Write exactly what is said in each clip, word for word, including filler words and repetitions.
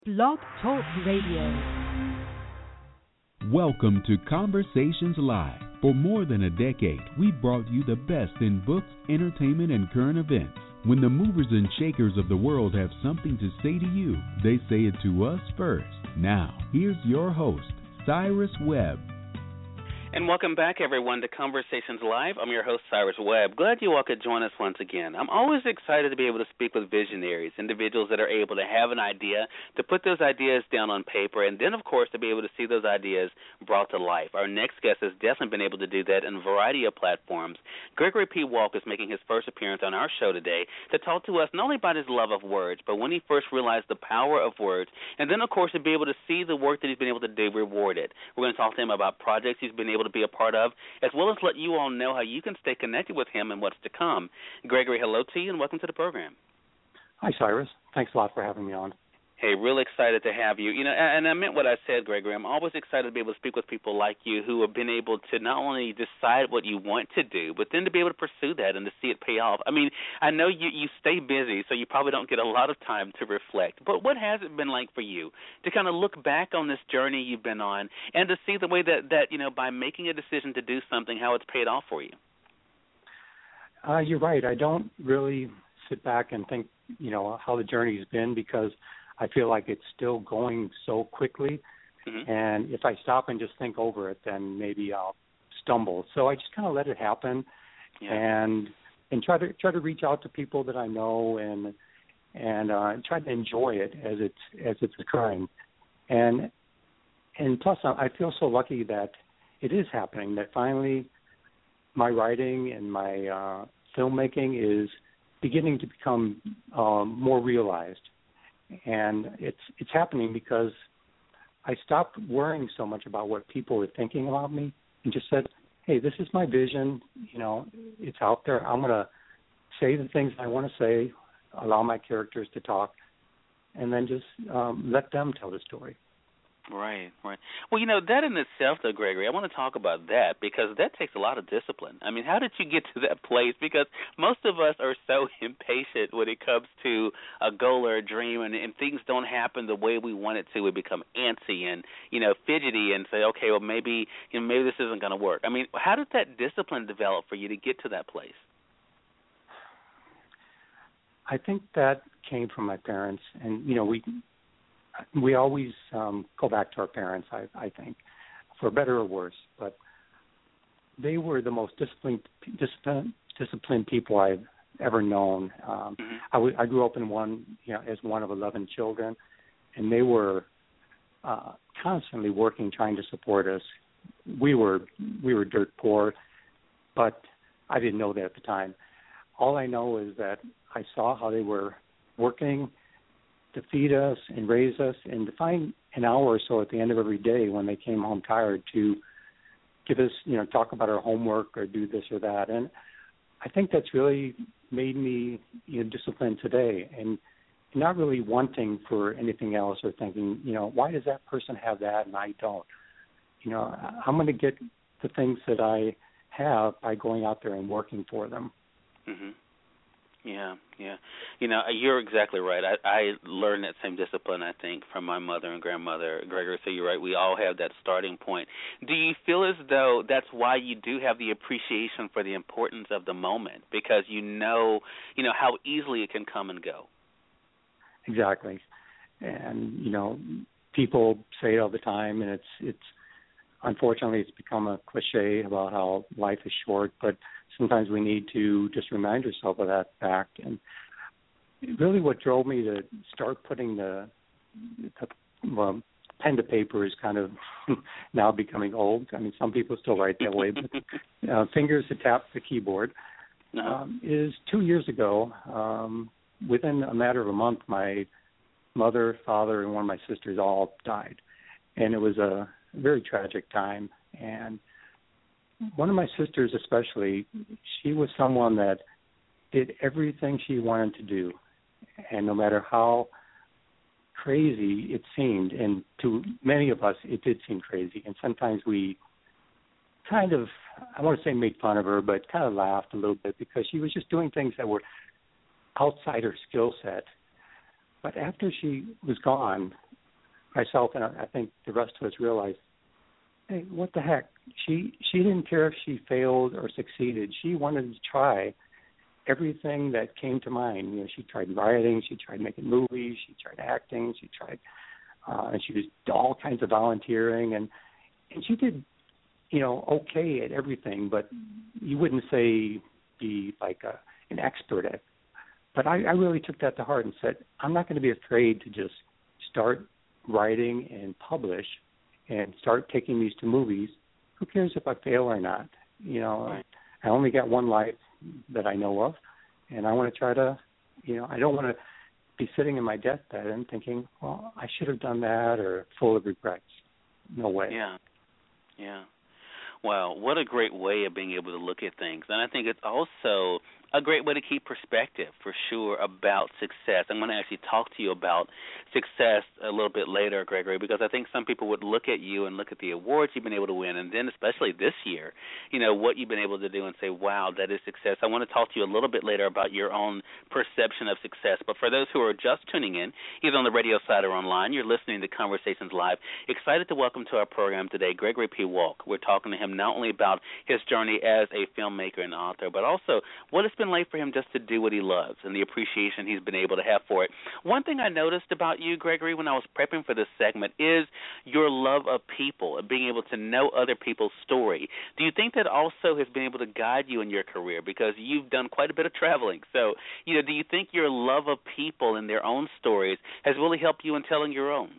Blog Talk Radio. Welcome to Conversations Live. For more than a decade, we've brought you the best in books, entertainment, and current events. When the movers and shakers of the world have something to say to you, they say it to us first. Now, here's your host, Cyrus Webb. And welcome back, everyone, to Conversations Live. I'm your host, Cyrus Webb. Glad you all could join us once again. I'm always excited to be able to speak with visionaries, individuals that are able to have an idea, to put those ideas down on paper, and then, of course, to be able to see those ideas brought to life. Our next guest has definitely been able to do that in a variety of platforms. Gregory P. Walk is making his first appearance on our show today to talk to us not only about his love of words, but when he first realized the power of words, and then, of course, to be able to see the work that he's been able to do rewarded. We're going to talk to him about projects he's been able to be a part of, as well as let you all know how you can stay connected with him and what's to come. Gregory, hello to you and welcome to the program. Hi, Cyrus. Thanks a lot for having me on. Hey, real excited to have you. You know, and I meant what I said, Gregory. I'm always excited to be able to speak with people like you who have been able to not only decide what you want to do, but then to be able to pursue that and to see it pay off. I mean, I know you, you stay busy, so you probably don't get a lot of time to reflect. But what has it been like for you to kind of look back on this journey you've been on and to see the way that, that you know, by making a decision to do something, how it's paid off for you? Uh, you're right. I don't really sit back and think, you know, how the journey's been because I feel like it's still going so quickly, mm-hmm. and if I stop and just think over it, then maybe I'll stumble. So I just kind of let it happen, yeah. and and try to try to reach out to people that I know and and uh, try to enjoy it as it's as it's occurring, and and plus I feel so lucky that it is happening. That finally, my writing and my uh, filmmaking is beginning to become um, more realized. And it's it's happening because I stopped worrying so much about what people were thinking about me and just said, hey, this is my vision. You know, it's out there. I'm going to say the things I want to say, allow my characters to talk, and then just um, let them tell the story. Right, right. Well, you know, that in itself, though, Gregory, I want to talk about that because that takes a lot of discipline. I mean, how did you get to that place? Because most of us are so impatient when it comes to a goal or a dream, and, and things don't happen the way we want it to. We become antsy and, you know, fidgety and say, okay, well, maybe, you know, maybe this isn't going to work. I mean, how did that discipline develop for you to get to that place? I think that came from my parents, and, you know, we we always um, go back to our parents, I, I think, for better or worse. But they were the most disciplined, disciplined, disciplined people I've ever known. Um, mm-hmm. I, w- I grew up in one, you know, as one of eleven children, and they were uh, constantly working, trying to support us. We were we were dirt poor, but I didn't know that at the time. All I know is that I saw how they were working to feed us and raise us, and to find an hour or so at the end of every day when they came home tired to give us, you know, talk about our homework or do this or that. And I think that's really made me, you know, disciplined today and not really wanting for anything else or thinking, you know, why does that person have that and I don't? You know, I'm going to get the things that I have by going out there and working for them. Mm-hmm. Yeah, yeah. You know, you're exactly right. I, I learned that same discipline, I think, from my mother and grandmother. Gregory, so you're right. We all have that starting point. Do you feel as though that's why you do have the appreciation for the importance of the moment, because you know, you know, how easily it can come and go? Exactly. And, you know, people say it all the time, and it's it's unfortunately it's become a cliche about how life is short, but sometimes we need to just remind ourselves of that fact. And really what drove me to start putting the, the well, pen to paper is kind of now becoming old. I mean, some people still write that way, but uh, fingers to tap the keyboard, um, is two years ago, um, within a matter of a month, my mother, father, and one of my sisters all died. And it was a very tragic time. And one of my sisters especially, she was someone that did everything she wanted to do. And no matter how crazy it seemed, and to many of us it did seem crazy, and sometimes we kind of, I want to say made fun of her, but kind of laughed a little bit because she was just doing things that were outside her skill set. But after she was gone, myself and I think the rest of us realized, hey, what the heck? She she didn't care if she failed or succeeded. She wanted to try everything that came to mind. You know, she tried writing, she tried making movies, she tried acting, she tried, uh, and she did all kinds of volunteering, and and she did, you know, okay at everything, but you wouldn't say be like a, an expert at. But I, I really took that to heart and said, I'm not going to be afraid to just start writing and publish and start taking these to movies. Who cares if I fail or not? You know, right. I only got one life that I know of, and I want to try to, you know, I don't want to be sitting in my deathbed and thinking, well, I should have done that, or full of regrets. No way. Yeah, yeah. Wow, what a great way of being able to look at things. And I think it's also a great way to keep perspective, for sure, about success. I'm going to actually talk to you about success a little bit later, Gregory, because I think some people would look at you and look at the awards you've been able to win, and then especially this year, you know, what you've been able to do and say, wow, that is success. I want to talk to you a little bit later about your own perception of success. But for those who are just tuning in, either on the radio side or online, you're listening to Conversations Live. Excited to welcome to our program today Gregory P. Walk. We're talking to him not only about his journey as a filmmaker and author, but also what it's been like for him just to do what he loves and the appreciation he's been able to have for it. One thing I noticed about you, Gregory, when I was prepping for this segment is your love of people and being able to know other people's story. Do you think that also has been able to guide you in your career, because you've done quite a bit of traveling? So, you know, do you think your love of people and their own stories has really helped you in telling your own?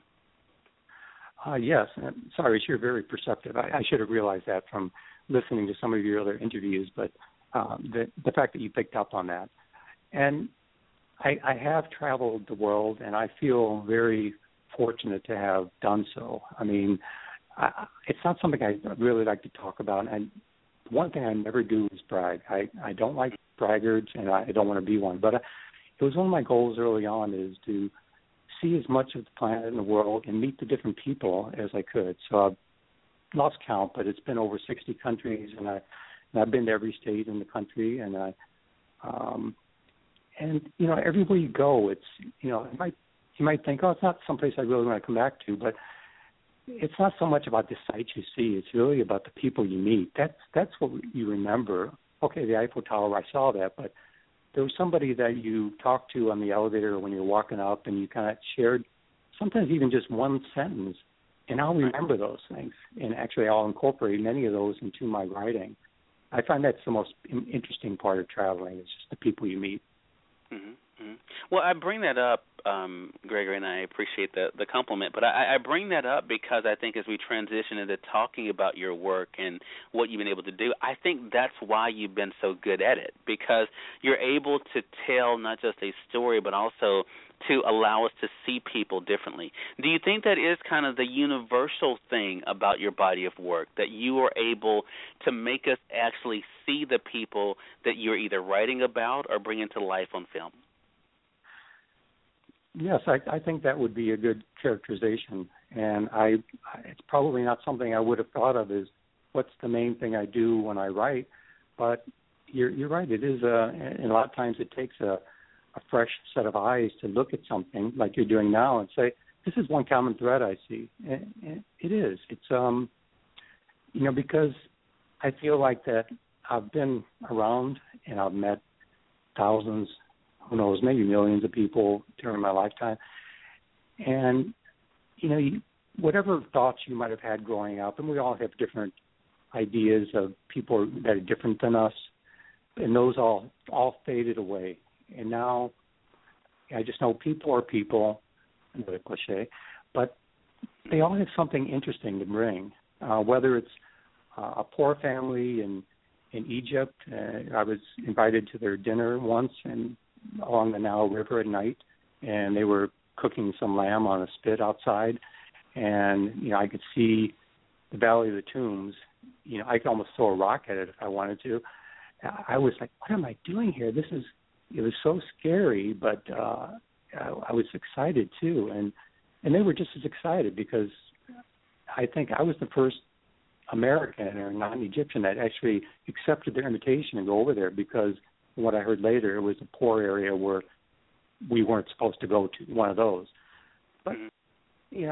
Uh, yes. Sorry, you're very perceptive. I, I should have realized that from listening to some of your other interviews, but um, the, the fact that you picked up on that. And I, I have traveled the world, and I feel very fortunate to have done so. I mean, I, it's not something I really like to talk about. And one thing I never do is brag. I, I don't like braggarts, and I don't want to be one. But I, it was one of my goals early on is to see as much of the planet and the world and meet the different people as I could. So I've lost count, but it's been over sixty countries, and, I, and I've been to every state in the country. And I, um, and you know, everywhere you go, it's you know, it might you might think, oh, it's not someplace I really want to come back to, but it's not so much about the sights you see. It's really about the people you meet. That's that's what you remember. Okay, the Eiffel Tower, I saw that, but there was somebody that you talked to on the elevator when you're walking up, and you kind of shared sometimes even just one sentence, and I'll remember those things. And actually, I'll incorporate many of those into my writing. I find that's the most interesting part of traveling, is just the people you meet. Mm-hmm. Mm-hmm. Well, I bring that up, um, Gregory, and I appreciate the, the compliment, but I, I bring that up because I think as we transition into talking about your work and what you've been able to do, I think that's why you've been so good at it, because you're able to tell not just a story, but also to allow us to see people differently. Do you think that is kind of the universal thing about your body of work, that you are able to make us actually see the people that you're either writing about or bringing to life on film? Yes, I, I think that would be a good characterization, and I it's probably not something I would have thought of as what's the main thing I do when I write, but you're, you're right. It is, a, and a lot of times it takes a, a fresh set of eyes to look at something like you're doing now and say, this is one common thread I see. And, and it is. It's, um, you know, because I feel like that I've been around and I've met thousands, who knows, maybe millions of people during my lifetime. And, you know, you, whatever thoughts you might have had growing up, and we all have different ideas of people that are different than us, and those all, all faded away. And now I just know people are people, another cliche, but they all have something interesting to bring, uh, whether it's uh, a poor family in, in Egypt. Uh, I was invited to their dinner once, and along the Nile River at night, and they were cooking some lamb on a spit outside, and you know I could see the Valley of the Tombs. You know, I could almost throw a rock at it if I wanted to. I was like, what am I doing here? This is, it was so scary, but uh, I, I was excited too, and and they were just as excited, because I think I was the first American or non-Egyptian that actually accepted their invitation and go over there, because what I heard later, it was a poor area where we weren't supposed to go to, one of those. But, you know,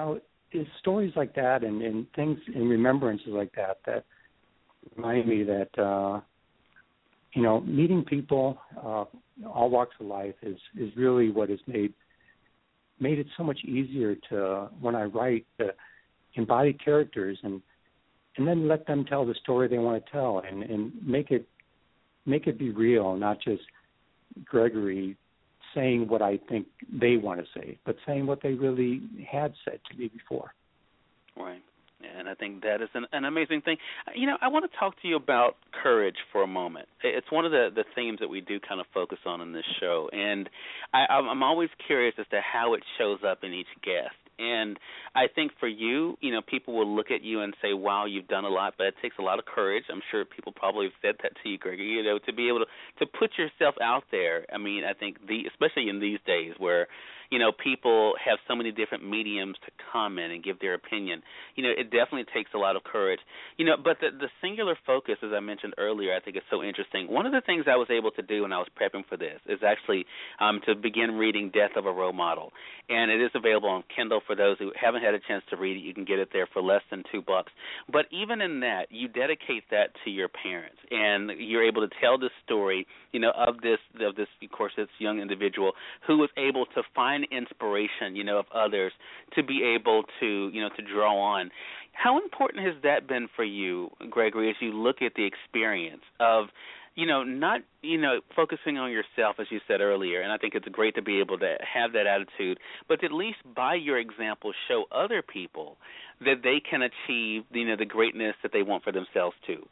it's stories like that and, and things and remembrances like that that remind me that, uh, you know, meeting people, uh, all walks of life is, is really what has made made it so much easier to, when I write, to embody characters and and then let them tell the story they want to tell and, and make it make it be real, not just Gregory saying what I think they want to say, but saying what they really had said to me before. Right. And I think that is an, an amazing thing. You know, I want to talk to you about courage for a moment. It's one of the, the themes that we do kind of focus on in this show. And I, I'm always curious as to how it shows up in each guest. And I think for you, you know, people will look at you and say, wow, you've done a lot, but it takes a lot of courage. I'm sure people probably have said that to you, Gregory, you know, to be able to, to put yourself out there. I mean, I think, the especially in these days where, you know, people have so many different mediums to comment and give their opinion, you know, it definitely takes a lot of courage. You know, but the, the singular focus, as I mentioned earlier, I think is so interesting. One of the things I was able to do when I was prepping for this is actually um, to begin reading Death of a Role Model. And it is available on Kindle. For those who haven't had a chance to read it, you can get it there for less than two bucks. But even in that, you dedicate that to your parents, and you're able to tell this story, you know, of this, of this, of course, this young individual who was able to find inspiration, you know, of others to be able to, you know, to draw on. How important has that been for you, Gregory, as you look at the experience of, you know, not, you know, focusing on yourself, as you said earlier, and I think it's great to be able to have that attitude, but at least by your example show other people that they can achieve, you know, the greatness that they want for themselves too?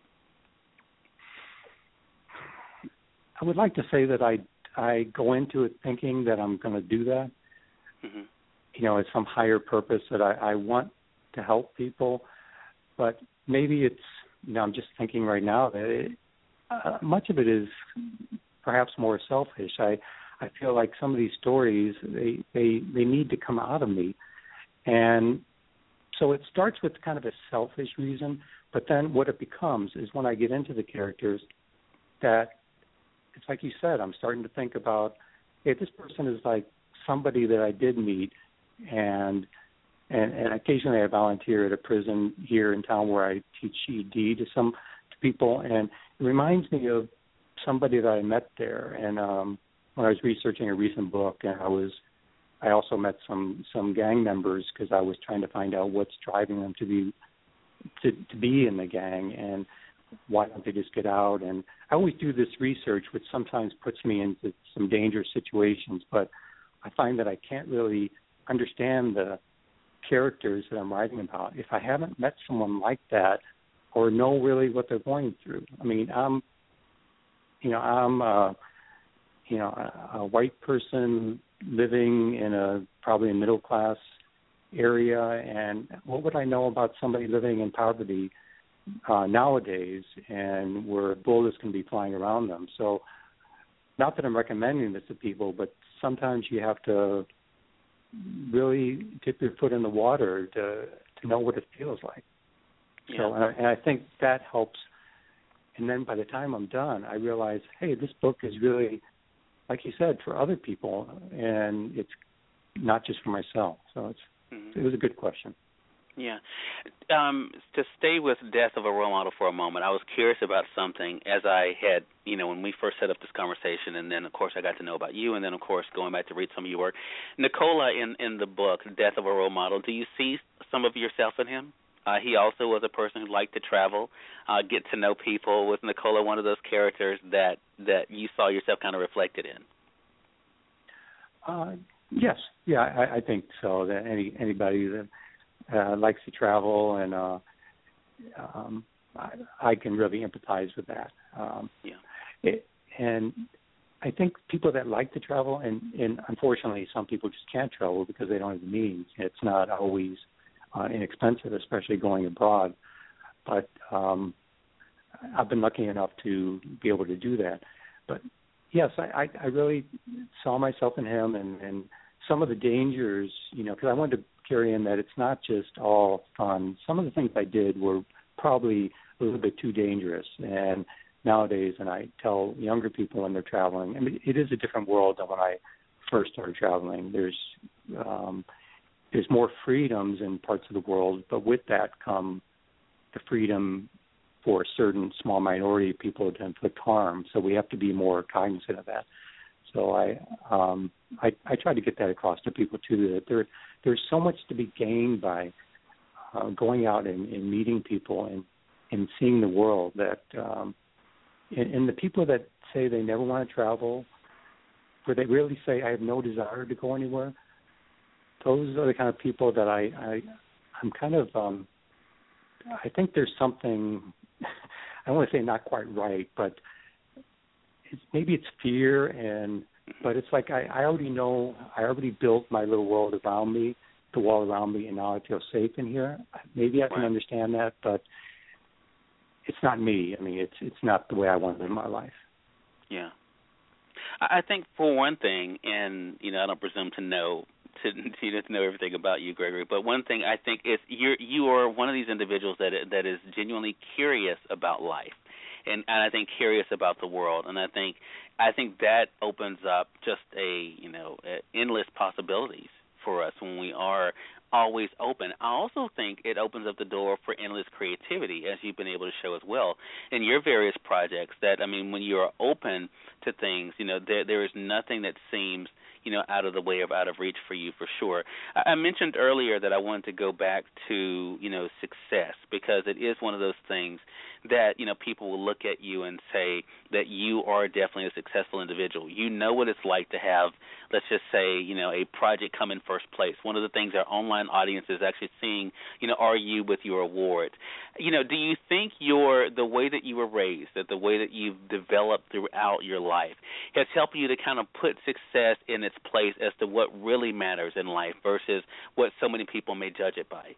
I would like to say that I I go into it thinking that I'm going to do that. Mm-hmm. You know, it's some higher purpose that I, I want to help people, but maybe it's, you know, I'm just thinking right now that it, uh, much of it is perhaps more selfish. I I feel like some of these stories, they, they, they need to come out of me. And so it starts with kind of a selfish reason, but then what it becomes is when I get into the characters that it's like you said, I'm starting to think about, hey, this person is like somebody that I did meet, and and, and occasionally I volunteer at a prison here in town where I teach E D to some to people, and it reminds me of somebody that I met there. And um, when I was researching a recent book, and I was, I also met some some gang members because I was trying to find out what's driving them to be to, to be in the gang, and why don't they just get out? And I always do this research, which sometimes puts me into some dangerous situations, but I find that I can't really understand the characters that I'm writing about if I haven't met someone like that or know really what they're going through. I mean, I'm, you know, I'm, uh, you know, a, a white person living in a probably a middle class area, and what would I know about somebody living in poverty uh, nowadays, and where bullets can be flying around them? So, not that I'm recommending this to people, but sometimes you have to really dip your foot in the water to to know what it feels like. Yeah. So, and I, and I think that helps. And then by the time I'm done, I realize, hey, this book is really, like you said, for other people, and it's not just for myself. So it's mm-hmm. it was a good question. Yeah. Um, to stay with Death of a Role Model for a moment, I was curious about something as I had, you know, when we first set up this conversation, and then, of course, I got to know about you, and then, of course, going back to read some of your work. Nicola, in, in the book, Death of a Role Model, do you see some of yourself in him? Uh, he also was a person who liked to travel, uh, get to know people. Was Nicola one of those characters that, that you saw yourself kind of reflected in? Uh, yes. Yeah, I, I think so. That any anybody that Uh, likes to travel, and uh, um, I, I can really empathize with that. Um, yeah. It, and I think people that like to travel, and, and unfortunately some people just can't travel because they don't have the means. It's not always uh, inexpensive, especially going abroad. But um, I've been lucky enough to be able to do that. But yes, I, I, I really saw myself in him, and, and some of the dangers, you know, because I wanted to carry in that it's not just all fun. Some of the things I did were probably a little bit too dangerous. And nowadays, and I tell younger people when they're traveling, I mean, it is a different world than when I first started traveling. There's, um, there's more freedoms in parts of the world, but with that come the freedom for a certain small minority of people to inflict harm. So we have to be more cognizant of that. So I, um, I, I try to get that across to people too, that there, there's so much to be gained by uh, going out and, and meeting people and, and seeing the world. That um, and, and the people that say they never want to travel, where they really say I have no desire to go anywhere, those are the kind of people that I, I I'm kind of um, I think there's something I don't want to say not quite right, but it's, maybe it's fear, and but it's like I, I already know I already built my little world around me, the wall around me, and now I feel safe in here. Maybe I can understand that, but it's not me. I mean, it's it's not the way I want to live my life. Yeah, I think for one thing, and you know, I don't presume to know to to know everything about you, Gregory, but one thing I think is you're you are one of these individuals that that is genuinely curious about life. And, and I think curious about the world, and I think I think that opens up just a you know endless possibilities for us when we are always open. I also think it opens up the door for endless creativity, as you've been able to show as well in your various projects. That I mean, when you are open to things, you know there there is nothing that seems you know out of the way or out of reach for you, for sure. I, I mentioned earlier that I wanted to go back to you know success, because it is one of those things that, you know, people will look at you and say that you are definitely a successful individual. You know what it's like to have, let's just say, you know, a project come in first place. One of the things our online audience is actually seeing, you know, are you with your award. You know, do you think your the way that you were raised, that the way that you've developed throughout your life has helped you to kind of put success in its place as to what really matters in life versus what so many people may judge it by?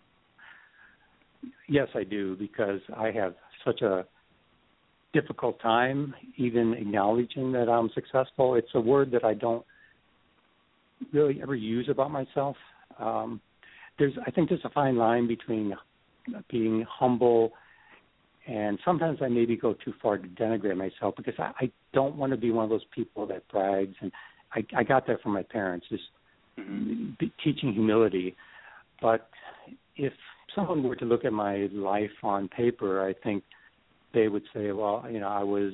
Yes, I do, because I have such a difficult time even acknowledging that I'm successful. It's a word that I don't really ever use about myself. Um, there's, I think there's a fine line between being humble, and sometimes I maybe go too far to denigrate myself, because I, I don't want to be one of those people that brags. And I, I got that from my parents, just mm-hmm. teaching humility. But if someone were to look at my life on paper, I think they would say, well, you know, I was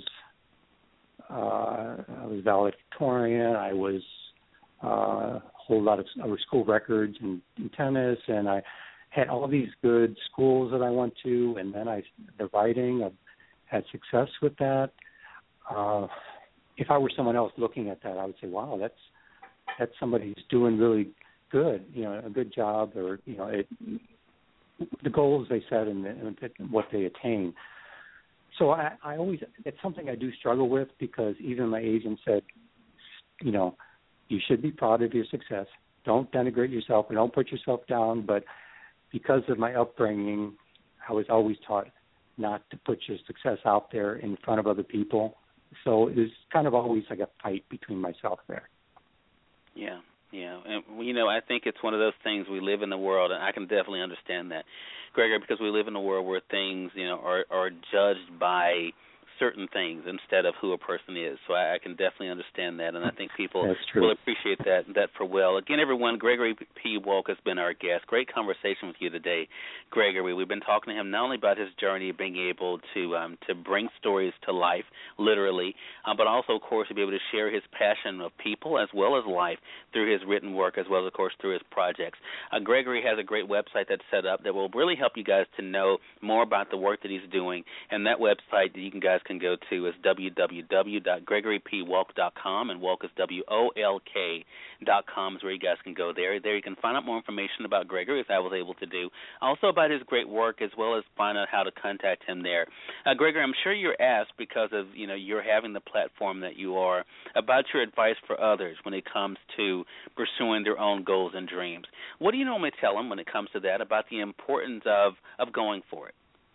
uh, I was valedictorian, I was uh, a whole lot of I school records in, in tennis, and I had all these good schools that I went to, and then I the writing, I had success with that. Uh, if I were someone else looking at that, I would say, wow, that's that's somebody who's doing really good, you know, a good job, or you know, it. The goals they set and, the, and what they attain. So I, I always, it's something I do struggle with, because even my agent said, you know, you should be proud of your success. Don't denigrate yourself and don't put yourself down. But because of my upbringing, I was always taught not to put your success out there in front of other people. So it was kind of always like a fight between myself there. Yeah. Yeah, and, you know, I think it's one of those things. We live in the world, and I can definitely understand that, Gregory, because we live in a world where things, you know, are, are judged by certain things instead of who a person is. So I, I can definitely understand that, and I think people will appreciate that that for well. Again, everyone, Gregory P. Wolk has been our guest. Great conversation with you today, Gregory. We've been talking to him not only about his journey of being able to um, to bring stories to life, literally, uh, but also, of course, to be able to share his passion of people as well as life through his written work, as well as, of course, through his projects. Uh, Gregory has a great website that's set up that will really help you guys to know more about the work that he's doing, and that website that you can guys can go to is w w w dot gregory p wolk dot com, and Wolk is W O L K dot com is where you guys can go there. There you can find out more information about Gregory, as I was able to do, also about his great work, as well as find out how to contact him there. Uh, Gregory, I'm sure you're asked, because of, you know, you're having the platform that you are, about your advice for others when it comes to pursuing their own goals and dreams. What do you normally tell them when it comes to that, about the importance of, of going for it?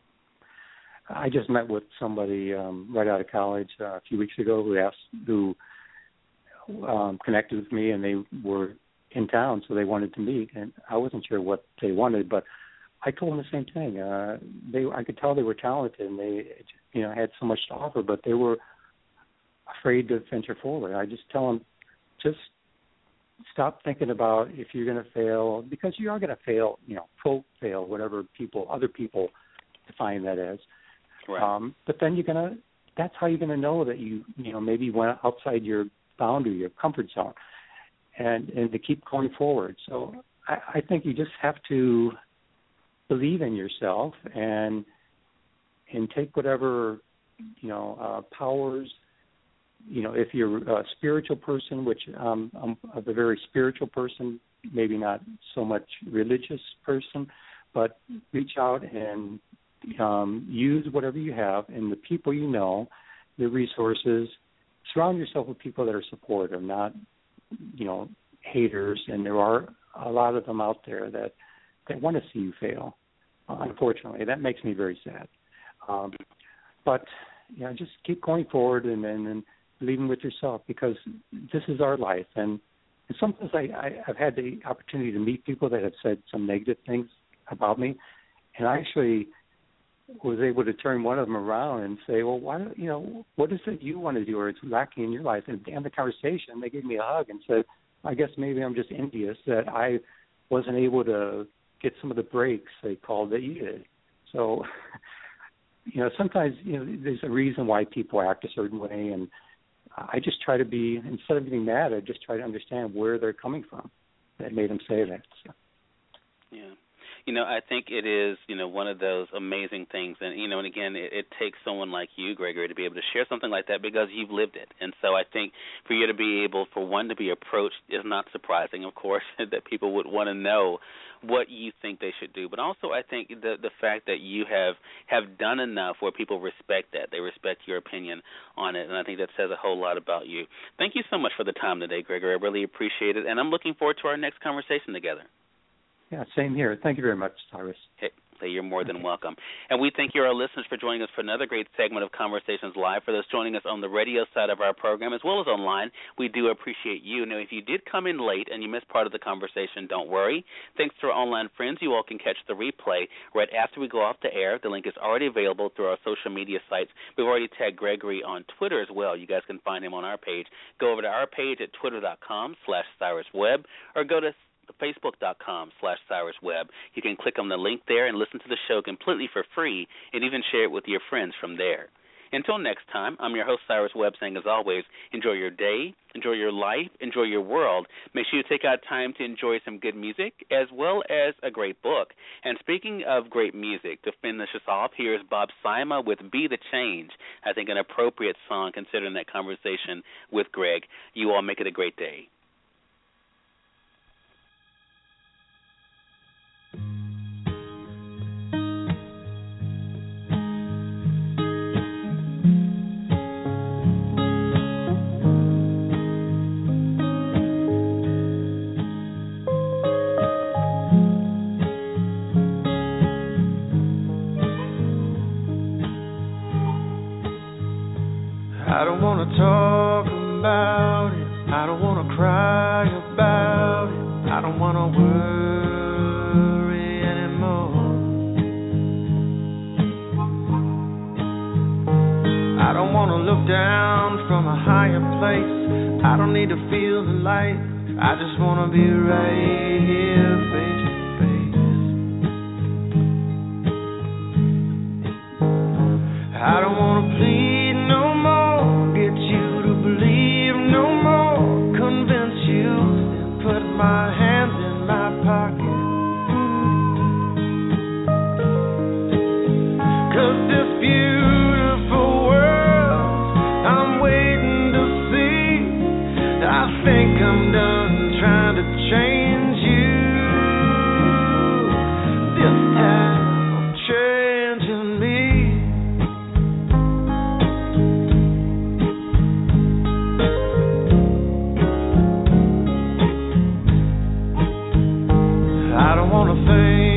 I just met with somebody um, right out of college uh, a few weeks ago who asked, who um, connected with me, and they were in town, so they wanted to meet, and I wasn't sure what they wanted, but I told them the same thing. Uh, they, I could tell they were talented, and they, you know, had so much to offer, but they were afraid to venture forward. I just tell them, just stop thinking about if you're going to fail, because you are going to fail, you know, quote fail, whatever people, other people define that as. Right. Um, but then you're going to, that's how you're going to know that you, you know, maybe went outside your boundary, your comfort zone, and, and to keep going forward. So I, I think you just have to believe in yourself and and take whatever, you know, uh, powers, you know, if you're a spiritual person, which um, I'm a very spiritual person, maybe not so much religious person, but reach out and um, use whatever you have and the people you know, the resources. Surround yourself with people that are supportive, not, you know, haters. And there are a lot of them out there that, that want to see you fail. Uh, unfortunately, that makes me very sad. Um, but, you know, just keep going forward and, and, and believing with yourself, because this is our life. And, and sometimes I, I, I've had the opportunity to meet people that have said some negative things about me, and I actually was able to turn one of them around and say, well, why don't, you know, what is it you want to do or it's lacking in your life? And at the end of the conversation, they gave me a hug and said, I guess maybe I'm just envious that I wasn't able to get some of the breaks, they called, that you did. So, you know, sometimes, you know, there's a reason why people act a certain way, and I just try to be, instead of getting mad, I just try to understand where they're coming from that made them say that. So. Yeah. You know, I think it is, you know, one of those amazing things. And, you know, and again, it, it takes someone like you, Gregory, to be able to share something like that because you've lived it. And so I think for you to be able, for one, to be approached is not surprising, of course, that people would want to know what you think they should do. But also I think the the fact that you have, have done enough where people respect that. They respect your opinion on it. And I think that says a whole lot about you. Thank you so much for the time today, Gregory. I really appreciate it. And I'm looking forward to our next conversation together. Yeah, same here. Thank you very much, Cyrus. Hey, you're more than welcome. And we thank you, our listeners, for joining us for another great segment of Conversations Live. For those joining us on the radio side of our program as well as online, we do appreciate you. Now, if you did come in late and you missed part of the conversation, don't worry. Thanks to our online friends, you all can catch the replay right after we go off the air. The link is already available through our social media sites. We've already tagged Gregory on Twitter as well. You guys can find him on our page. Go over to our page at twitter.com slash Cyrus Webb or go to facebook.com slash Cyrus Webb. You can click on the link there and listen to the show completely for free and even share it with your friends from there. Until next time, I'm your host, Cyrus Webb, saying as always, enjoy your day, enjoy your life, enjoy your world. Make sure you take out time to enjoy some good music as well as a great book. And speaking of great music, to finish us off, here's Bob Sima with Be the Change. I think an appropriate song considering that conversation with Greg. You all make it a great day. I don't want to talk about it. I don't want to cry about it. I don't want to worry anymore. I don't want to look down from a higher place. I don't need to feel the light. I just want to be right here face to face. I don't want to plead no more. My hands in my pocket, 'cause this beautiful world I'm waiting to see, I think I'm done trying to change you. This time I'm changing me. I don't want to think